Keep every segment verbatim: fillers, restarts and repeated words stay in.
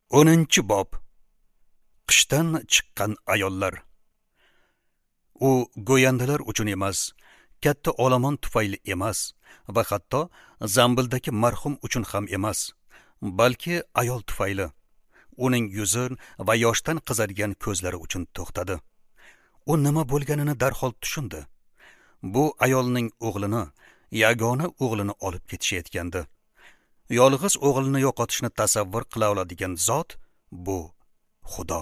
o'ninchi bob. Qishdan chiqqan ayollar. U go'yandalar uchun emas, katta olomon tufayli emas va hatto zambildagi marhum uchun ham emas, balki ayol tufayli. Uning yuzi va yoshdan qizargan ko'zlari uchun to'xtadi. U nima bo'lganini darhol tushundi. Bu ayolning o'g'lini, yagona o'g'lini olib ketishayotgandi. Yolg'iz o'g'lini yo'qotishni tasavvur qila oladigan zot bu Xudo.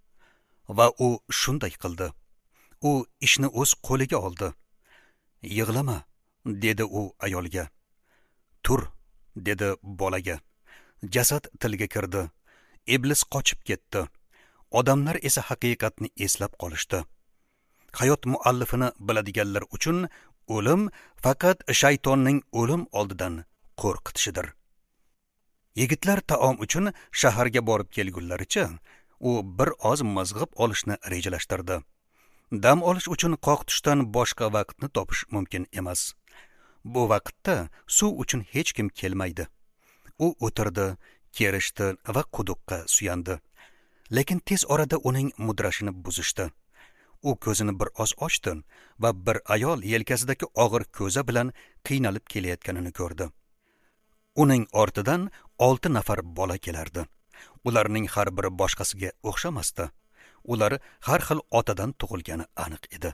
Va u shunday qildi. U ishni o'z qo'liga oldi. "Yig'lama", dedi u ayolga. "Tur", dedi bolaga. Jasad tilga kirdi. Iblis qochib ketdi. Odamlar esa haqiqatni eslab qolishdi. Hayot muallifini biladiganlar uchun o'lim faqat shaytonning o'lim oldidan qo'rqitishidir. Yigitlar taom uchun shaharga borib kelgunlaricha u bir oz mizg'ib olishni rejalashtirdi. Dam olish uchun qoqtishdan boshqa vaqtni topish mumkin emas. Bu vaqtda suv uchun hech kim kelmaydi. U o'tirdi, kerishdi va quduqqa suyandi. Lekin tez orada uning mudrashini buzishdi. U ko'zini bir oz ochdi va bir ayol yelkasidagi og'ir ko'za bilan qiynalib kelayotganini ko'rdi. Uning ortidan olti nafar bola kelardi. Ularning har biri boshqasiga o'xshamasdi. Ular har xil otadan tug'ilgani aniq edi.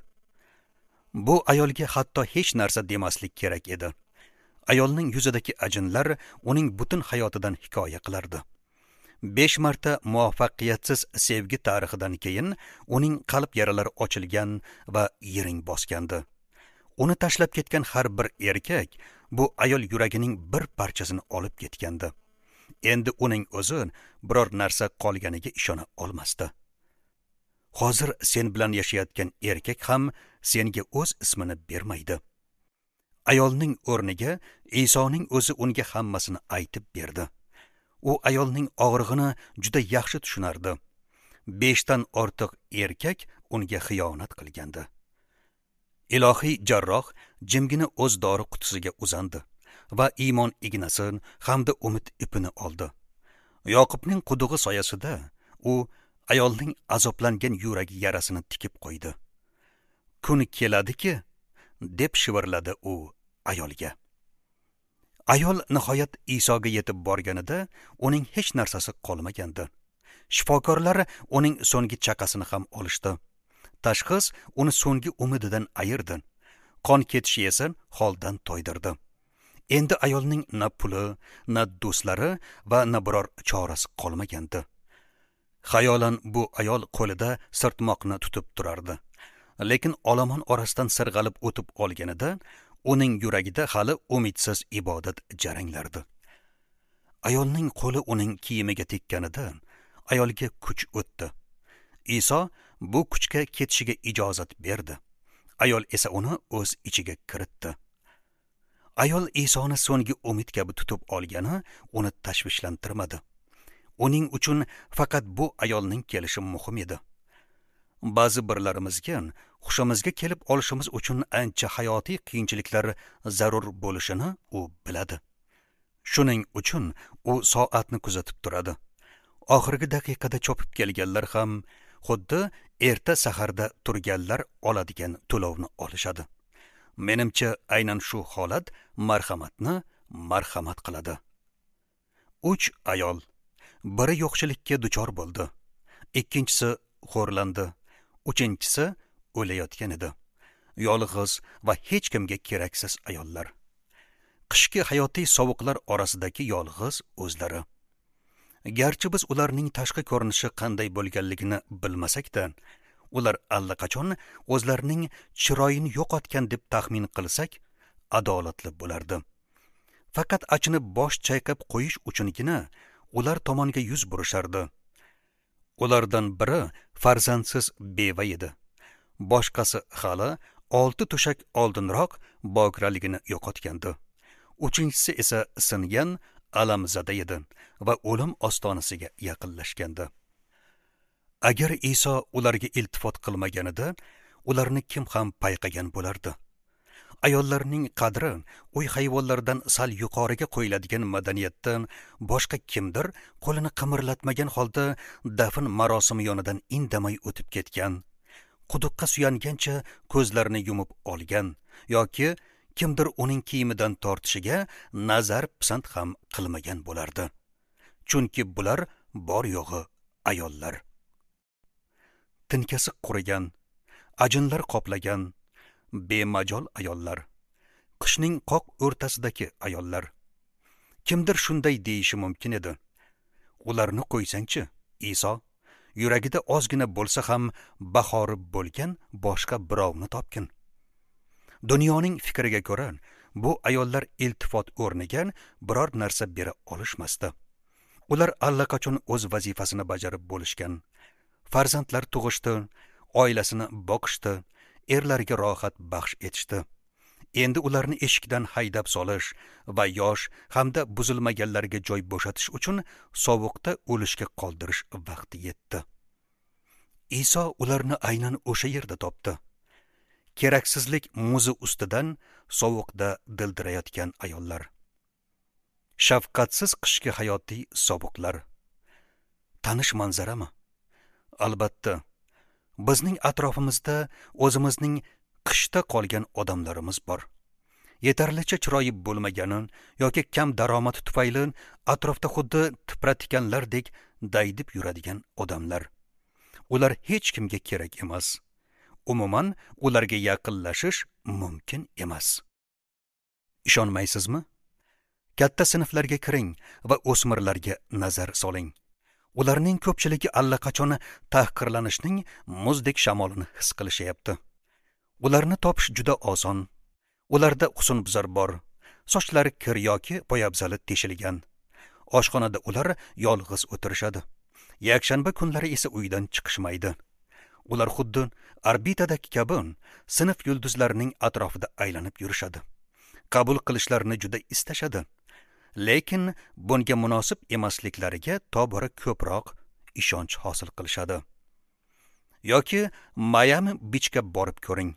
Bu ayolga hatto hech narsa demaslik kerak edi. Ayolning yuzidagi ajinlar uning butun hayotidan hikoya qilardi. besh marta muvaffaqiyatsiz sevgi tarixidan keyin uning qalb yaralari ochilgan va yiring bosgandi. Uni tashlab ketgan har bir erkak bu ayol yuragining bir parchasini olib ketgandi. Endi uning o'zi biror narsa qolganiga ishona olmasdi. Hozir sen bilan yashayotgan erkak ham senga o'z ismini bermaydi. Ayolning o'rniga Isoning o'zi unga hammasini aytib berdi. U ayolning og'rig'ini juda yaxshi tushunardi. Beshdan ortiq erkak unga xiyonat qilgandi. Ilohiy jarroh jimgina o'z dori qutisiga uzandi va iymon ignasi hamda umid ipini oldi. Yoqubning qudug'i soyasida u ayolning azoblangan yuragi yarasini tikib qo'ydi. "Kun keladiki", deb shivirladi u ayolga. Ayol nihoyat Isoga yetib borganida uning hech narsasi qolmagandi. Shifokorlar uning so'nggi chaqasini ham olishdi. Tashxis uni so'nggi umididan ayirdi. Qon ketishi esa holdan toydirdi. Endi ayolning na puli, na do'stlari va na biror chorasi qolmagandi. Xayolan bu ayol qo'lida sirtmoqni tutib turardi. Lekin olomon orasidan sirg'alib o'tib olganida uning yuragida hali umidsiz ibodat jaranglardi. Ayolning qo'li uning kiyimiga tekkanida ayolga kuch o'tdi. Iso bu kuchga ketishiga ijozat berdi. Ayol esa uni o'z ichiga kiritdi. Ayol Isoni so'nggi umid kabi tutib olgani uni tashvishlantirmadi. Uning uchun faqat bu ayolning kelishi muhim edi. Ba'zi birlarimizga xushimizga kelib olishimiz uchun ancha hayotiy qiyinchiliklar zarur bo'lishini u biladi. Shuning uchun u soatni kuzatib turadi. Oxirgi daqiqada chopib kelganlar ham xuddi erta saharda turganlar oladigan to'lovni olishadi. Menimcha aynan shu holat marhamatni marhamat qiladi. Uch ayol. Biri yo'qchilikka duchor bo'ldi. Ikkinchisi xo'rlandi. Uchinchisi o'layotgan edi. Yolg'iz va hech kimga keraksiz ayollar. Qishki hayotiy sovuqlar orasidagi yolg'iz o'zlari. Garchi biz ularning tashqi ko'rinishi qanday bo'lganligini bilmasak-da, ular allaqachon o'zlarining chiroyini yo'qotgan deb taxmin qilsak, adolatli bo'lardi. Faqat achinib bosh chayqab qo'yish uchungina ular tomonga yuz burishardi. Ulardan biri farzandsiz beva edi. Boshqasi hali olti to'shak oldinroq bokiraligini yo'qotgandi. Uchinchisi esa singan alamzada edi va o'lim ostonasiga yaqinlashgandi. Agar Iso ularga iltifot qilmaganida, ularni kim ham payqagan bo'lardi. Ayollarning qadri uy hayvonlaridan sal yuqoriga qo'yiladigan madaniyatdan boshqa kimdir qo'lini qimirlatmagan holda dafn marosimi yonidan indamay o'tib ketgan, quduqqa suyangancha ko'zlarini yumib olgan yoki kimdir uning kiyimidan tortishiga nazar pisand ham qilmagan bo'lardi. Chunki bular bor yo'g'i ayollar. Tinkasi qurigan, ajinlar qoplagan, bemajol ayollar, qishning qoq o'rtasidagi ayollar. Kimdir shunday deyishi mumkin edi. Ularni qo'ysangchi, Iso yuragida ozgina bo'lsa ham bahori bo'lgan boshqa birovni topgin. Dunyoning fikriga ko'ra, bu ayollar iltifot o'rniga biror narsa bera olishmasdi. Ular allaqachon o'z vazifasini bajarib bo'lishgan. Farzandlar tug'ishdi, oilasini boqishdi, erlariga rohat baxsh etishdi. Endi ularni eshikdan haydab solish va yosh hamda buzilmaganlarga joy bo'shatish uchun sovuqda o'lishga qoldirish vaqti yetdi. Iso ularni aynan o'sha yerda topdi. Keraksizlik muzi ustidan sovuqda dildirayotgan ayollar. Shafqatsiz qishki hayotiy sovuqlar. Tanish manzarami? Albatta, bizning atrofimizda o'zimizning qishda qolgan odamlarimiz bor. Yetarlicha chiroyi bo'lmagani yoki kam daromad tufayli atrofda xuddi tipratikanlardek daydib yuradigan odamlar. Ular hech kimga kerak emas. Umuman ularga yaqinlashish mumkin emas. Ishonmaysizmi? Katta sinflarga kiring va o'smirlarga nazar soling. Ularning ko'pchiligi allaqachon tahqirlanishning muzdek shamolini his qilishyapti. Ularni topish juda oson. Ularda husnbuzar bor. Sochlari kir yoki poyabzali teshilgan. Oshxonada ular yolg'iz o'tirishadi. Yakshanba kunlari esa uydan chiqishmaydi. Ular xuddi orbitadagi kabi sinf yulduzlarining atrofida aylanib yurishadi. Qabul qilishlarini juda istashadi. Lekin bunga munosib emasliklariga tobora ko'proq ishonch hosil qilishadi. Yoki Miami Beachga borib ko'ring.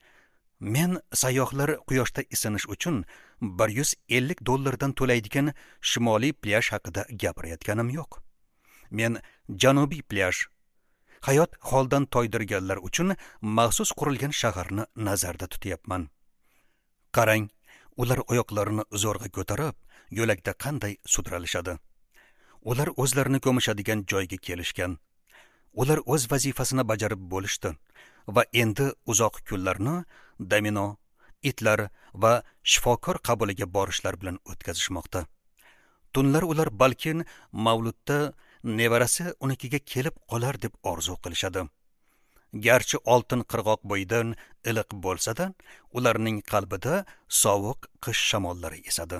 Men sayyohlar quyoshda isinish uchun bir yuz ellik dollardan to'laydigan shimoliy plyaj haqida gapirayotganim yo'q. Men janubiy plyaj, hayot holdan toydirganlar uchun maxsus qurilgan shaharni nazarda tutyapman. Qarang, ular oyoqlarini zo'rg'a ko'tarib, yo'lakda qanday sudralishadi. Ular o'zlarini ko'mishadigan joyga kelishgan. Ular o'z vazifasini bajarib bo'lishdi va endi uzoq kunlarni domino, itlar va shifokor qabuliga borishlar bilan o'tkazishmoqda. Tunlar ular balkin Mavludda nevarasi unikiga kelib qolar deb orzu qilishadi. Garchi oltin qirg'oq bo'yidan iliq bo'lsa-da, ularning qalbida sovuq qish shamollari esadi.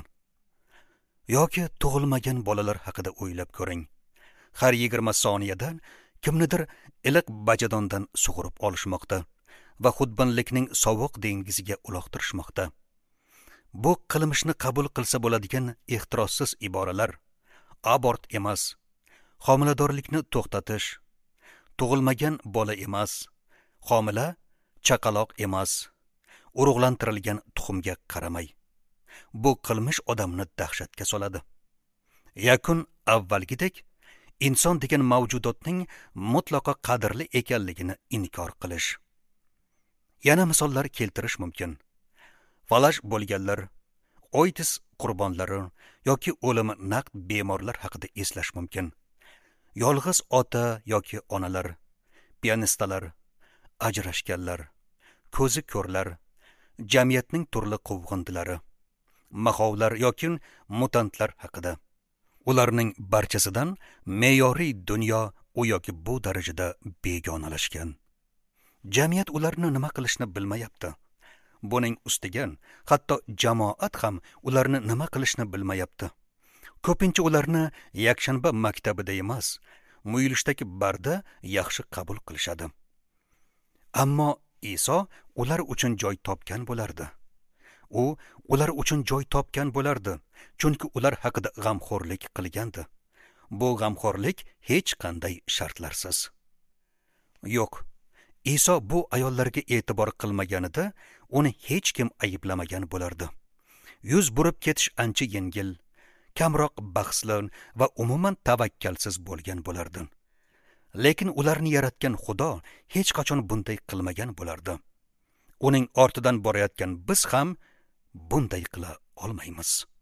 Yoki tug'ilmagan bolalar haqida o'ylab ko'ring. Har yigirma soniyadan kimnidir iliq bajadondan sug'urib olishmoqda va xudbinlikning sovuq dengiziga uloqtirishmoqda. Bu qilmishni qabul qilsa bo'ladigan ehtirossiz iboralar abort emas, homiladorlikni to'xtatish, tug'ilmagan bola emas, homila chaqaloq emas, urug'lantirilgan tuxumga qaramay. Bu qilmish odamni dahshatga soladi. Yakun avvalgidek inson degan mavjudotning mutlaqo qadrli ekanligini inkor qilish. Yana misollar keltirish mumkin. Falash bo'lganlar, oitis qurbonlari yoki o'limi naqd bemorlar haqida eslash mumkin. Yolg'iz ota yoki onalar, pianistalar, ajrashganlar, ko'zi ko'rlar, jamiyatning turli quvg'indilari, mahovlar yoki mutantlar haqida. Ularning barchasidan me'yoriy dunyo u yoki bu darajada begonalashgan. Jamiyat ularni nima qilishni bilmayapti. Buning ustiga hatto jamoat ham ularni nima qilishni bilmayapti. Ko'pincha ularni yakshanba maktabida emas, muyulishdagi barda yaxshi qabul qilishadi. Ammo Iso ular uchun joy topgan bo'lardi. U ular uchun joy topgan bo'lardi, chunki ular haqida g'amxo'rlik qilgandi. Bu g'amxo'rlik hech qanday shartlarsiz. Yo'q, Iso bu ayollarga e'tibor qilmaganida uni hech kim ayblamagan bo'lardi. Yuz burib ketish ancha yengil, kamroq bahslar va umuman tavakkalsiz bo'lgan bo'lardi. Lekin ularni yaratgan Xudo hech qachon bunday qilmagan bo'lardi. Uning ortidan borayotgan biz ham bunday qila olmaymiz.